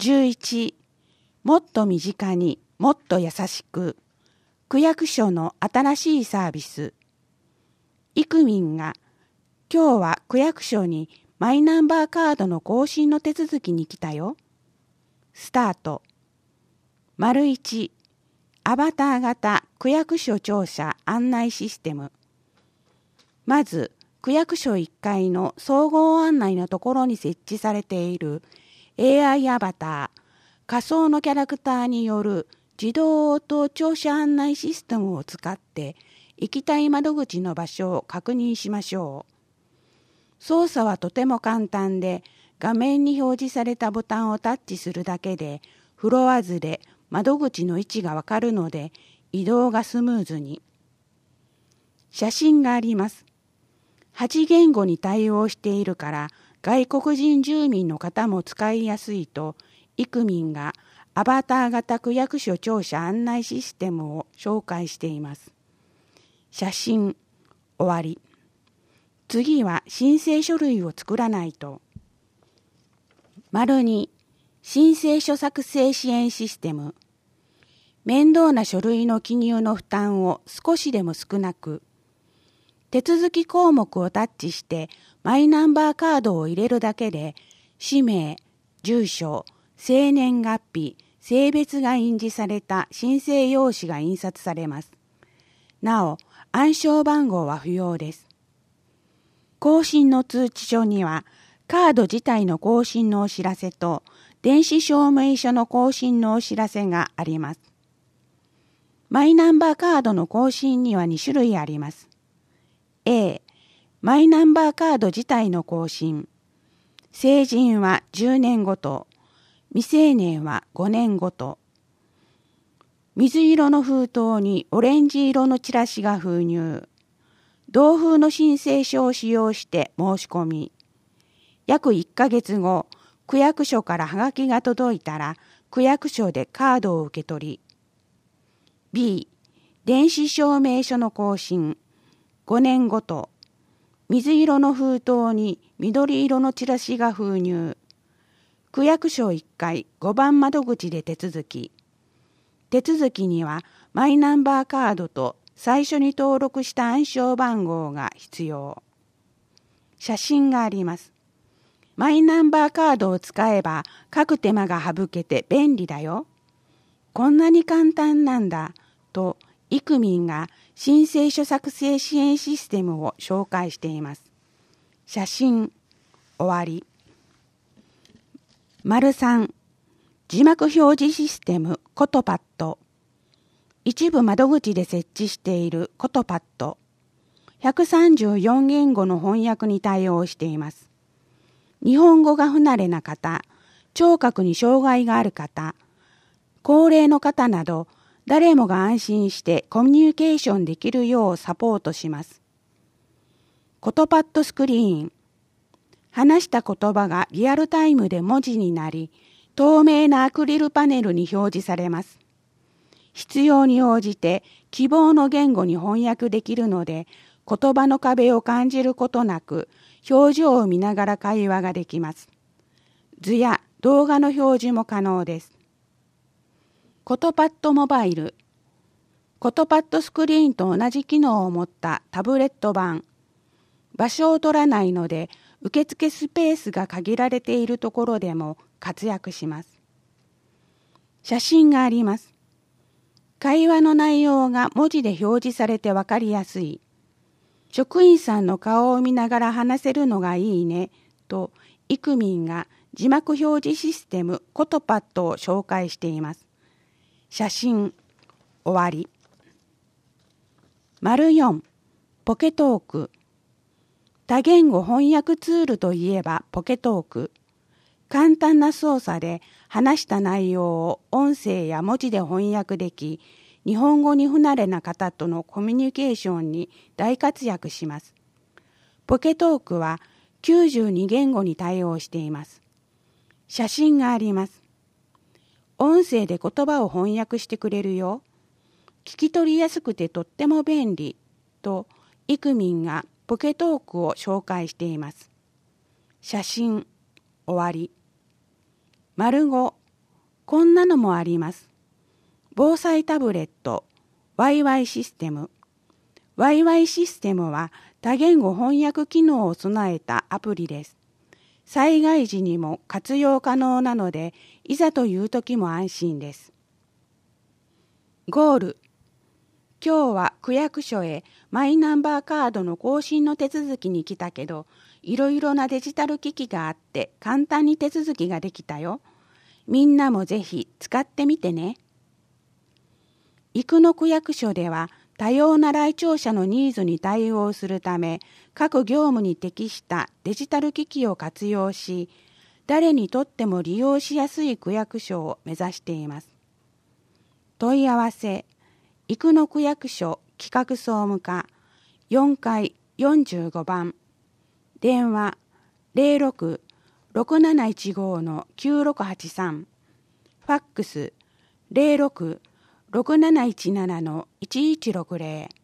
11、もっと身近にもっと優しく、区役所の新しいサービス。イクミンが、今日は区役所にマイナンバーカードの更新の手続きに来たよ。スタート。1、アバター型区役所庁舎案内システム。まず、区役所1階の総合案内のところに設置されている AI アバター、仮想のキャラクターによる自動応答庁舎案内システムを使って行きたい窓口の場所を確認しましょう。操作はとても簡単で、画面に表示されたボタンをタッチするだけでフロア図で窓口の位置がわかるので移動がスムーズに。写真があります。8言語に対応しているから外国人住民の方も使いやすいとイクミンがアバター型区役所庁舎案内システムを紹介しています。写真終わり。次は申請書類を作らないと。2、申請書作成支援システム。面倒な書類の記入の負担を少しでも少なく、手続き項目をタッチしてマイナンバーカードを入れるだけで氏名、住所、生年月日、性別が印字された申請用紙が印刷されます。なお、暗証番号は不要です。更新の通知書にはカード自体の更新のお知らせと電子証明書の更新のお知らせがあります。マイナンバーカードの更新には2種類あります。A、マイナンバーカード自体の更新。成人は10年ごと、未成年は5年ごと。水色の封筒にオレンジ色のチラシが封入。同封の申請書を使用して申し込み。約1ヶ月後、区役所からはがきが届いたら、区役所でカードを受け取り。B、電子証明書の更新。5年ごと。水色の封筒に緑色のチラシが封入。区役所1階5番窓口で手続き。手続きにはマイナンバーカードと最初に登録した暗証番号が必要。写真があります。マイナンバーカードを使えば書く手間が省けて便利だよ。こんなに簡単なんだとイクミンが申請書作成支援システムを紹介しています。写真終わり。3、字幕表示システムコトパッド。一部窓口で設置しているコトパッド。134言語の翻訳に対応しています。日本語が不慣れな方、聴覚に障害がある方、高齢の方など、誰もが安心してコミュニケーションできるようサポートします。コトパッドスクリーン。話した言葉がリアルタイムで文字になり、透明なアクリルパネルに表示されます。必要に応じて希望の言語に翻訳できるので、言葉の壁を感じることなく、表情を見ながら会話ができます。図や動画の表示も可能です。コトパッドモバイル。コトパッドスクリーンと同じ機能を持ったタブレット版。場所を取らないので、受付スペースが限られているところでも活躍します。写真があります。会話の内容が文字で表示されてわかりやすい。職員さんの顔を見ながら話せるのがいいね、とイクミンが字幕表示システムコトパッドを紹介しています。写真終わり。4、ポケトーク。多言語翻訳ツールといえばポケトーク。簡単な操作で話した内容を音声や文字で翻訳でき、日本語に不慣れな方とのコミュニケーションに大活躍します。ポケトークは92言語に対応しています。写真があります。音声で言葉を翻訳してくれるよ。聞き取りやすくてとっても便利とイクミンがポケトークを紹介しています。写真終わり。5、 こんなのもあります。防災タブレット、YY システム。YY システムは多言語翻訳機能を備えたアプリです。災害時にも活用可能なので、いざという時も安心です。ゴール。今日は区役所へマイナンバーカードの更新の手続きに来たけど、いろいろなデジタル機器があって簡単に手続きができたよ。みんなもぜひ使ってみてね。生野区役所では多様な来庁者のニーズに対応するため、各業務に適したデジタル機器を活用し、誰にとっても利用しやすい区役所を目指しています。問い合わせ、生野区役所企画総務課4階45番、電話06-6715-9683、ファックス06-6717-1160